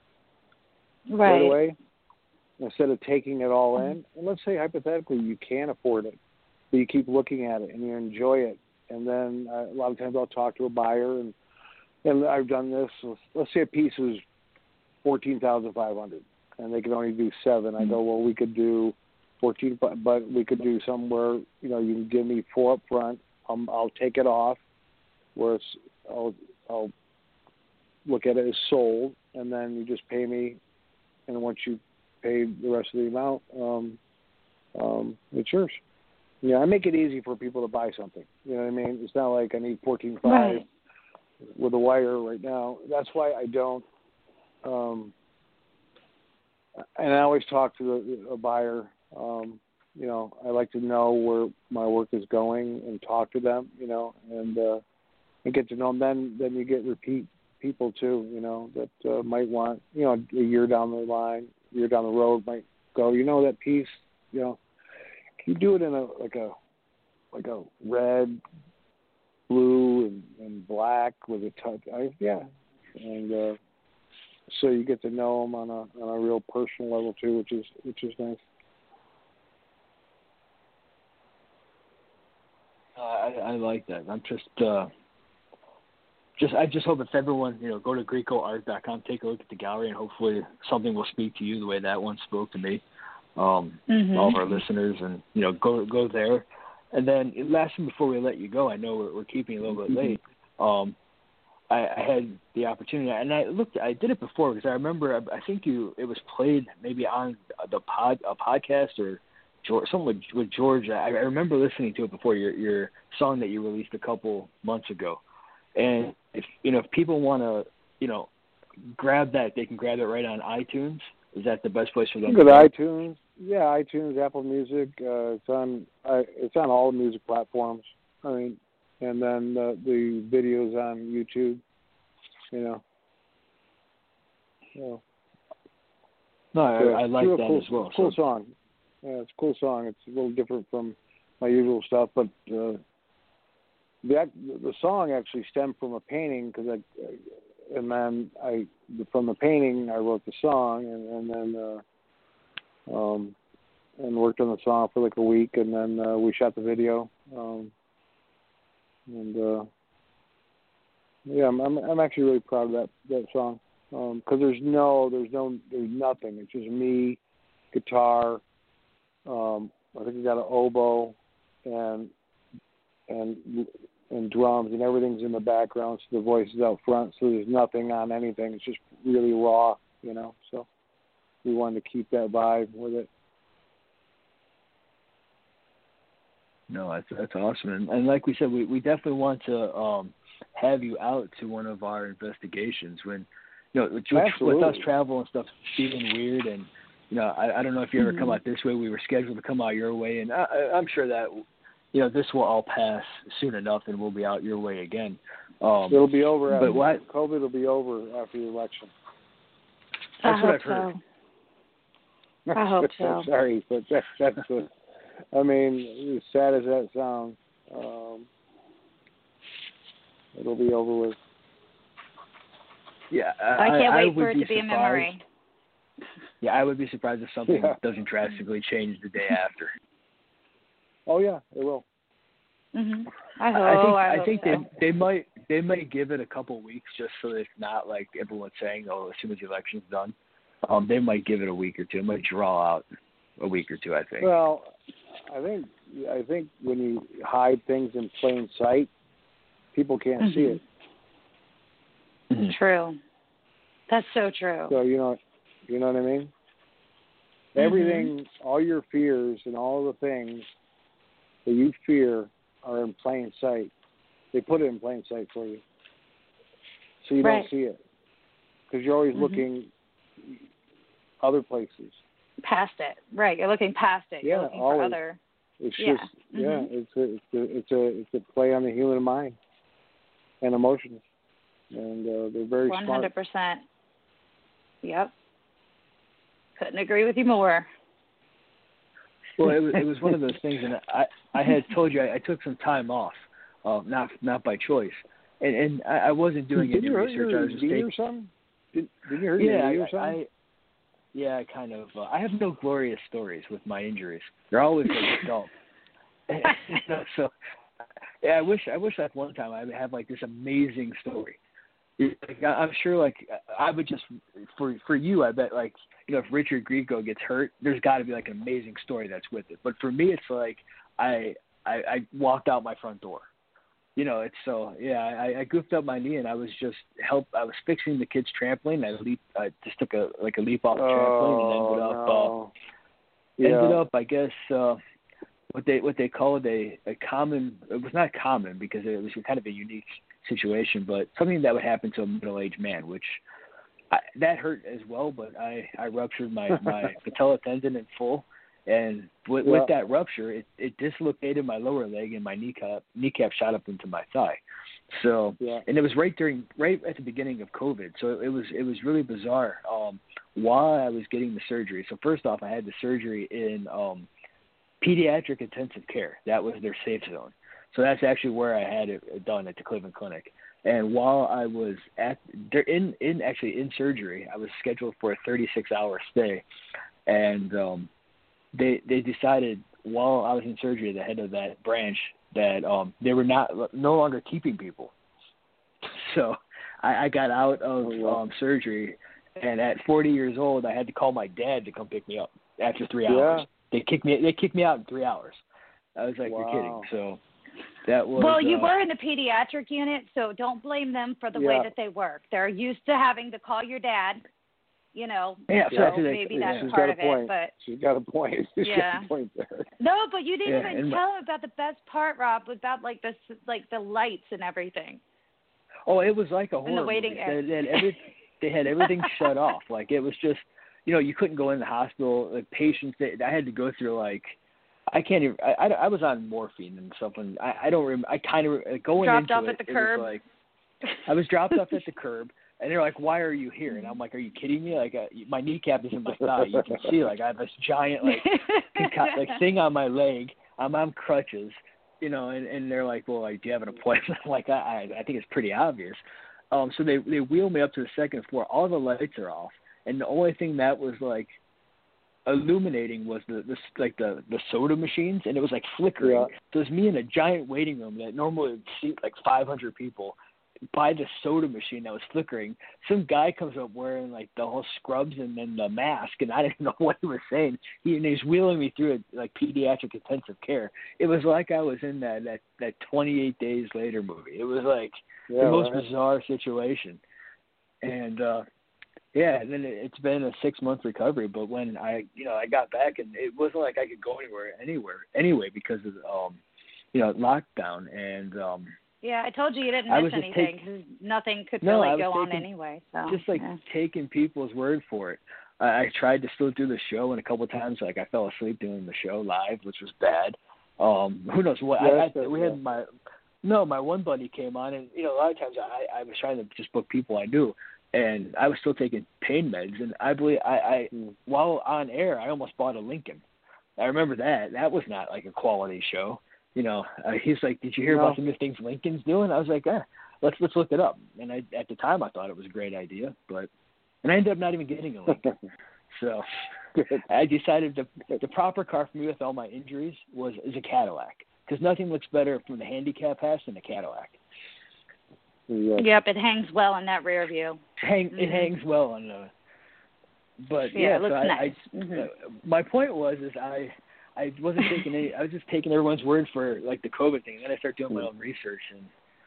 Right.
right away, instead of taking it all in. And let's say hypothetically you can afford it, but you keep looking at it and you enjoy it. And then uh, a lot of times I'll talk to a buyer, and and I've done this. Let's say a piece is fourteen thousand five hundred, and they can only do seven. I go, well, we could do fourteen, but, but we could do somewhere, you know, you can give me four up front. Um, I'll take it off, where it's, I'll, I'll look at it as sold, and then you just pay me, and once you pay the rest of the amount, um, um, it's yours. Yeah, I make it easy for people to buy something. You know what I mean? It's not like I need fourteen five
Right.
with a wire right now. That's why I don't. Um, and I always talk to the, a buyer. Um, you know, I like to know where my work is going and talk to them. You know, and uh, and get to know them. Then then you get repeat people too. You know, that uh, might want, you know, a year down the line, a year down the road might go, you know, that piece. You know, can you do it in a like a like a red, blue, and, and black with a touch? I, yeah, and uh, so you get to know them on a on a real personal level too, which is which is nice.
Uh, I, I like that. I'm just, uh, just I just hope if everyone, you know, go to greco art dot com, take a look at the gallery, and hopefully something will speak to you the way that one spoke to me. Um,
Mm-hmm.
all of our listeners, and you know, go go there. And then last thing before we let you go, I know we're, we're keeping a little bit late. Um, I, I had the opportunity, and I looked. I did it before because I remember. I, I think you it was played maybe on the pod a podcast or George, something with, with George. I, I remember listening to it before your your song that you released a couple months ago. And if you know if people want to you know grab that, they can grab it right on iTunes. Is that the best place for them?
Go to iTunes. Yeah, iTunes, Apple Music. Uh, it's on. Uh, it's on all music platforms. I mean, and then uh, the videos on YouTube. You know. So,
no, I,
so
I like that
cool,
as well.
Cool
so.
song. Yeah, it's a cool song. It's a little different from my usual stuff, but uh, the the song actually stemmed from a painting because I, and then I from the painting I wrote the song, and, and then uh, um, and worked on the song for like a week, and then uh, we shot the video, um, and uh, yeah, I'm, I'm I'm actually really proud of that that song because um, there's no there's no there's nothing. It's just me, guitar. Um, I think we got an oboe and and and drums, and everything's in the background, so the voice is out front, so there's nothing on anything. It's just really raw, you know. So we wanted to keep that vibe with it.
No, that's that's awesome, and, and like we said, we, we definitely want to um, have you out to one of our investigations when, you know, with, with us travel and stuff being weird, and you know, I, I don't know if you ever mm-hmm. come out this way. We were scheduled to come out your way, and I, I'm sure that, you know, this will all pass soon enough, and we'll be out your way again. Um,
It'll be over. After,
but what,
COVID will be over after the election.
That's
I
what
hope
I've heard.
So. I hope so.
Sorry, but that, that's what. I mean, as sad as that sounds, um, it'll be over with.
Yeah, I,
I can't
I
wait for it to be
surprised.
a memory.
Yeah, I would be surprised if something
yeah.
doesn't drastically change the day after.
Oh yeah, it will.
Mhm. I hope.
I think
I,
I
hope
think
so.
they they might they might give it a couple weeks just so it's not like everyone's saying, oh, as soon as the election's done. Um, they might give it a week or two. It might draw out a week or two. I think.
Well, I think I think when you hide things in plain sight, people can't
mm-hmm.
see it.
Mm-hmm.
True. That's so true.
So you know. You know what I mean? Mm-hmm. Everything, all your fears and all the things that you fear are in plain sight. They put it in plain sight for you. So you
right.
don't see it. Because you're always mm-hmm. looking other places.
Past it. Right. You're looking past it.
Yeah,
you're looking
always.
for other.
It's
yeah.
just, mm-hmm. yeah, it's a, it's a, it's a, it's a play on the human mind and emotions. And uh, they're very
one
smart.
hundred percent. Yep. Couldn't agree with you more.
Well, it was, it was one of those things, and I, I had told you I, I took some time off, uh, not not by choice, and and I, I wasn't doing
did
any
you
research.
Hurt your
I was just
knee
taking,
or something? Did, did you hurt
yeah,
your knee or
I,
something?
I, yeah, I kind of. Uh, I have no glorious stories with my injuries. They're always like dull. you know, so, yeah, I wish I wish like one time I would have like this amazing story. Like, I'm sure, like I would just for for you, I bet like you know if Richard Grieco gets hurt, there's got to be like an amazing story that's with it. But for me, it's like I I, I walked out my front door. You know, it's so yeah. I, I goofed up my knee and I was just help. I was fixing the kid's trampoline. I leap. I just took a like a leap off the trampoline and ended up
no.
uh,
yeah.
ended up I guess uh, what they what they call it a a common. It was not common because it was kind of a unique situation, but something that would happen to a middle-aged man, which I, that hurt as well. But I, I ruptured my, my patella tendon in full, and with,
yeah.
with that rupture, it, it dislocated my lower leg, and my kneecap kneecap shot up into my thigh. So,
yeah.
and it was right during right at the beginning of COVID. So it was it was really bizarre. Um, while I was getting the surgery, so first off, I had the surgery in um, pediatric intensive care. That was their safe zone. So that's actually where I had it done at the Cleveland Clinic. And while I was at in in actually in surgery, I was scheduled for a thirty-six hour stay, and um, they they decided while I was in surgery, the head of that branch, that um, they were not no longer keeping people. So I, I got out of um, surgery, and at forty years old, I had to call my dad to come pick me up after three hours.
Yeah.
They kicked me they kicked me out in three hours. I was like,
wow.
you're kidding. So. that was.
Well, you
uh,
were in the pediatric unit, so don't blame them for the
Yeah.
way that they work. They're used to having to call your dad, you know.
Yeah,
so
so they-
maybe
yeah.
that's
She's
part
got
of
a point.
it. But
She's got a point. She's
Yeah.
got a point there.
no, but you didn't
Yeah,
even
and
tell him about the best part, Rob, about like the s- like the lights and everything.
Oh, it was like a
In the
horror
waiting
movie.
area.
They, they had every, they had everything shut off. Like it was just, you know, you couldn't go in the hospital. Like patients, they, I had to go through like, I can't even. I, I, I was on morphine and something. I, I don't remember. I kind of like, going
Dropped
into
off
it.
at the
it
curb.
Was like, I was dropped off at the curb, and they're like, "Why are you here?" And I'm like, "Are you kidding me? Like, uh, my kneecap is in my thigh. You can see, like, I have this giant like conco- like thing on my leg. I'm on crutches, you know." And, and they're like, "Well, like, do you have an appointment?" I'm like, I, I think it's pretty obvious. Um, so they they wheel me up to the second floor. All the lights are off, and the only thing that was like illuminating was the, the like the the soda machines, and it was like flickering.
Yeah.
So it was me in a giant waiting room that normally would seat like five hundred people by the soda machine that was flickering. Some guy comes up wearing like the whole scrubs and then the mask, and I didn't know what he was saying. He and he's wheeling me through it like pediatric intensive care. It was like I was in that that that twenty-eight Days Later movie. It was like
Yeah,
the most
right.
bizarre situation, and uh yeah, and then it- it's been a six month recovery. But when I, you know, I got back, and it wasn't like I could go anywhere, anywhere, anyway, because of um, you know, lockdown. And um,
Yeah, I told you you didn't
I
miss
was just
anything
take-
because nothing could
No,
really
I was
go on
taking-
anyway. So
just like
yeah.
taking people's word for it. I, I tried to still do the show, and a couple of times, like I fell asleep doing the show live, which was bad. Um, who knows what?
Yeah,
I,
that's
I,
good,
we
yeah.
had my no, my one buddy came on, and you know, a lot of times I, I was trying to just book people I knew. And I was still taking pain meds, and I believe I, I
Mm.
while on air, I almost bought a Lincoln. I remember that. That was not like a quality show. You know, uh, he's like, "Did you hear
No.
about some of the things Lincoln's doing?" I was like, "Eh, let's let's look it up." And I, at the time, I thought it was a great idea, but and I ended up not even getting a Lincoln. So
Good.
I decided the the proper car for me with all my injuries was is a Cadillac, because nothing looks better from the handicap pass than a Cadillac.
Yeah.
Yep, it hangs well in that rear view.
Hang,
Mhm.
It hangs well on the. But
Yeah,
yeah,
it looks
so I,
nice.
I
Mhm.
uh, my point was is I I wasn't taking any. I was just taking everyone's word for like the COVID thing. And then I started doing my own research, and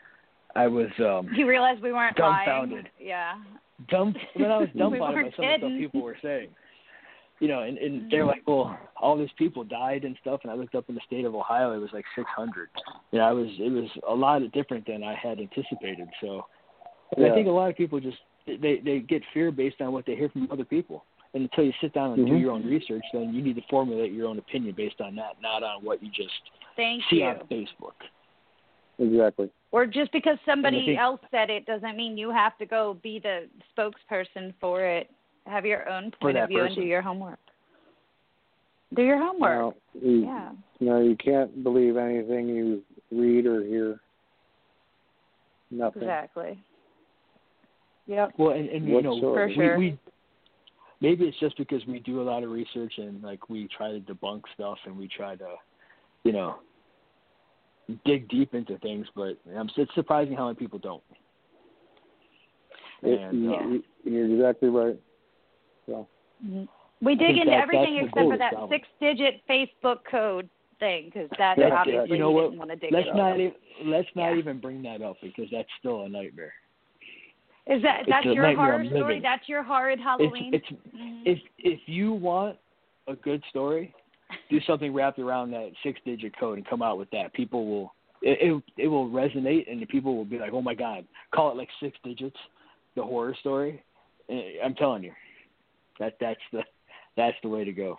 I was um
You realize we weren't
dumbfounded.
lying? Yeah.
dumb. Then I was
We
dumbfounded by
weren't
some of the stuff
kidding.
people were saying. You know, and, and they're like, well, all these people died and stuff. And I looked up in the state of Ohio, it was like six hundred. You know, I was it was a lot different than I had anticipated. So. And
Yeah.
I think a lot of people just they they get fear based on what they hear from other people. And until you sit down and
Mm-hmm.
do your own research, then you need to formulate your own opinion based on that, not on what you just
Thank
see
you.
on Facebook.
Exactly.
Or just because somebody
think-
else said it doesn't mean you have to go be the spokesperson for it. Have your own point
that
of view and do
person.
your homework. Do your homework.
No, you,
Yeah.
you know, you can't believe anything you read or hear. Nothing.
Exactly. Yep.
Well, and, and you know,
Whatsoever.
For
we,
sure.
we maybe it's just because we do a lot of research and like we try to debunk stuff and we try to, you know, dig deep into things. But um, it's surprising how many people don't.
It,
And,
you,
uh,
you- you're exactly right. So.
Mhm. We
I
dig
think
into
that-
everything
that's the
except for
biggest
that
problem.
six-digit Facebook code thing, because that
Yeah,
obviously
you know
you
what?
didn't want to dig
Let's
into.
not even let's not
Yeah.
even bring that up because that's still a nightmare.
Is that
it's
that's
a
your
nightmare
horror
I'm
story?
living.
That's your horrid Halloween?
It's, it's
Mhm.
if if you want a good story, do something wrapped around that six-digit code and come out with that. People will it, it it will resonate, and the people will be like, "Oh my God!" Call it like six digits, the horror story. Eh, I'm telling you, that that's the that's the way to go.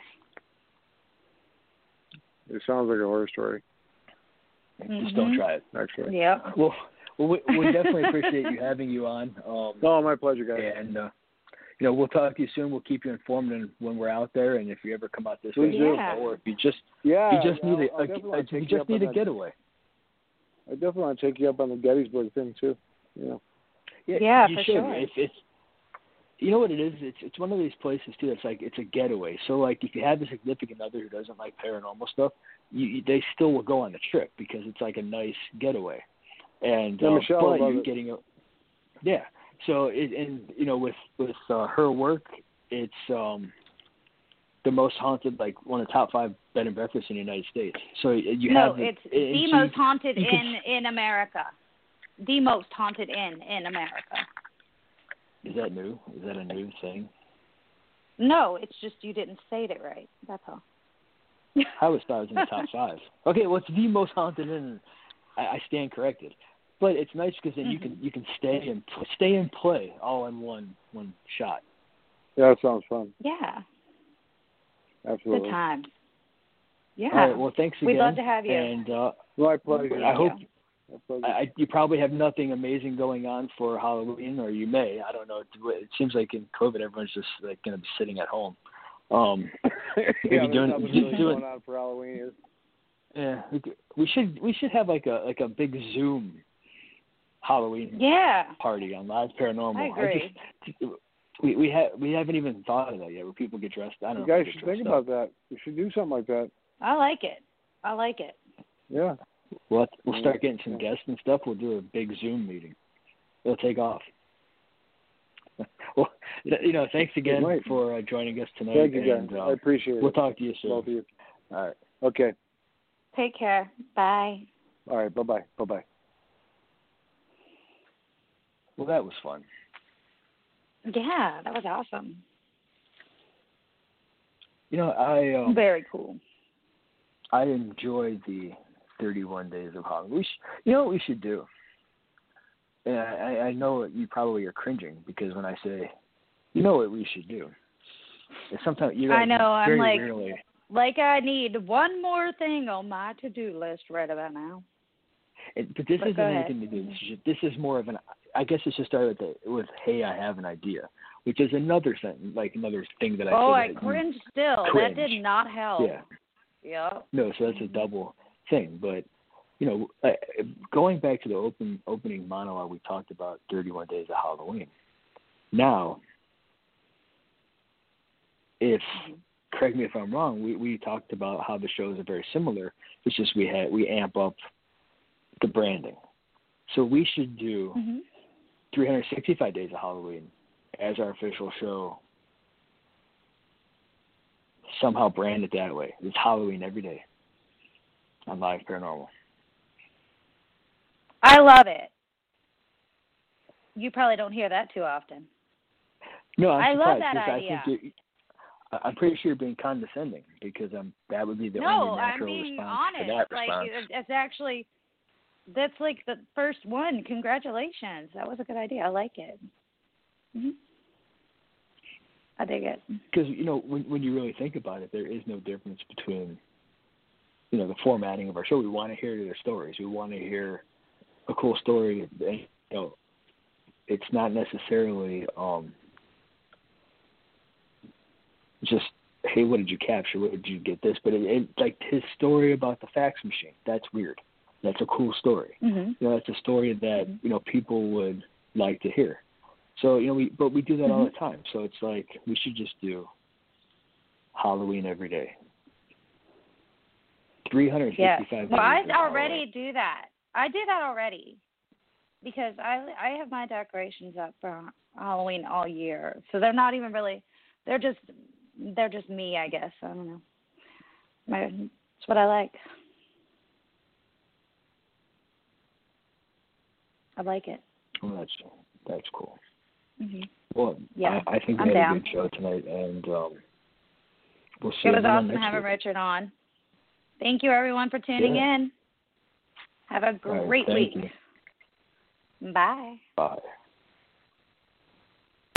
It sounds like a horror story,
Just don't
Mhm.
try it.
actually.
Yep.
Well, well we, we definitely appreciate you having you on. Um,
No, my pleasure, guys.
and uh, you know, we'll talk to you soon. We'll keep you informed and when we're out there, and if you ever come out this way,
Please
do.
or if you just
Yeah.
you just
I'll-
need a,
I'll
a,
definitely
a you
take you
just
up
need
on
a
that.
getaway.
I definitely want to take you up on the Gettysburg thing too. You know.
Yeah,
Yeah,
you
for
should.
sure.
If it's you know what it is, it's it's one of these places too. It's like it's a getaway. So like if you have a significant other who doesn't like paranormal stuff, you, you they still will go on the trip because it's like a nice getaway. And
Yeah,
uh,
Michelle
but
will love
you're
it.
getting a yeah. So it and you know with with uh, her work, it's um the most haunted, like one of the top five bed and breakfasts in the United States. So you
no,
have the,
it's the
so
most haunted
you
in
can,
in America. The most haunted inn in America.
Is that new? Is that a new thing?
No, it's just you didn't say it right. That's all.
I was thought it was in the top five. Okay, well, it's the most haunted inn. I, I stand corrected, but it's nice because then mm-hmm. you can you can stay and stay and play all in one one shot.
Yeah, that sounds fun.
Yeah.
Absolutely.
Good time. Yeah.
All right. Well, thanks again.
We'd love to have you.
And uh,
my pleasure.
I hope. I, you probably have nothing amazing going on for Halloween, or you may. I don't know. It, it seems like in COVID, everyone's just like going to be sitting at home. Um,
yeah,
doing,
nothing really
doing,
going on for Halloween here.
Yeah, we should we should have like a like a big Zoom Halloween
yeah.
party on Live Paranormal.
I agree.
I just, we we have we haven't even thought of that yet. Where people get dressed. I don't
you
know.
You guys should think
up.
about that. You should do something like that.
I like it. I like it.
Yeah.
We'll, we'll start getting some guests and stuff. We'll do a big Zoom meeting. It'll take off. Well, you know, thanks again for uh, joining us tonight.
Thank you,
and,
guys.
uh,
I appreciate it.
We'll talk to you soon.
Both of you.
All right.
Okay.
Take care. Bye.
All right. Bye-bye. Bye-bye.
Well, that was fun.
Yeah, that was awesome.
You know, I... Um,
Very cool.
I enjoy the thirty-one days of Halloween. We sh- you know what we should do? And I, I know you probably are cringing because when I say, you know what we should do? And sometimes you. Like,
I know. I'm like,
rarely,
like I need one more thing on my to-do list right about now.
It, but this
but
isn't anything to do. This is, this is more of an. I guess it's just started with the, with hey, I have an idea, which is another thing, like another thing that I.
Oh,
say
I cringe still.
Cringe.
That did not help.
Yeah.
Yeah.
No, so that's a double thing. But, you know, uh, going back to the open opening monologue, we talked about thirty-one days of Halloween. Now, if, mm-hmm. correct me if I'm wrong, we, we talked about how the shows are very similar. It's just we had we amp up the branding. So we should do mm-hmm. three hundred sixty-five days of Halloween as our official show. Somehow brand it that way. It's Halloween every day on Live Paranormal.
I love it. You probably don't hear that too often.
No, I'm
I love
surprised,
that idea.
I think I'm pretty sure you're being condescending because I'm, that would be the
no,
only natural
I'm being
response
honest.
to that
like,
response.
It's actually, that's like the first one. Congratulations. That was a good idea. I like it. Mm-hmm. I dig it.
Because, you know, when when you really think about it, there is no difference between, you know, the formatting of our show. We want to hear their stories. We want to hear a cool story. And, you know, it's not necessarily um, just, hey, what did you capture? What did you get this? But it, it, like his story about the fax machine, that's weird. That's a cool story.
Mm-hmm.
You know, that's a story that,
mm-hmm.
you know, people would like to hear. So, you know, we but we do that mm-hmm. all the time. So it's like we should just do Halloween every day. three hundred sixty-five
yes.
days.
Well, I
already
Halloween. do that. I do that already because I I have my decorations up for Halloween all year. So they're not even really, they're just, they're just me, I guess. I don't know. It's what I like. I like it.
Well, that's, that's cool.
Mm-hmm.
Well,
yeah,
I, I think we
I'm
had
down.
a good show tonight, and um, we'll see.
It was awesome
next
having
week.
Richard on. Thank you, everyone, for tuning
yeah.
in. Have a great
right,
week.
you.
Bye.
Bye.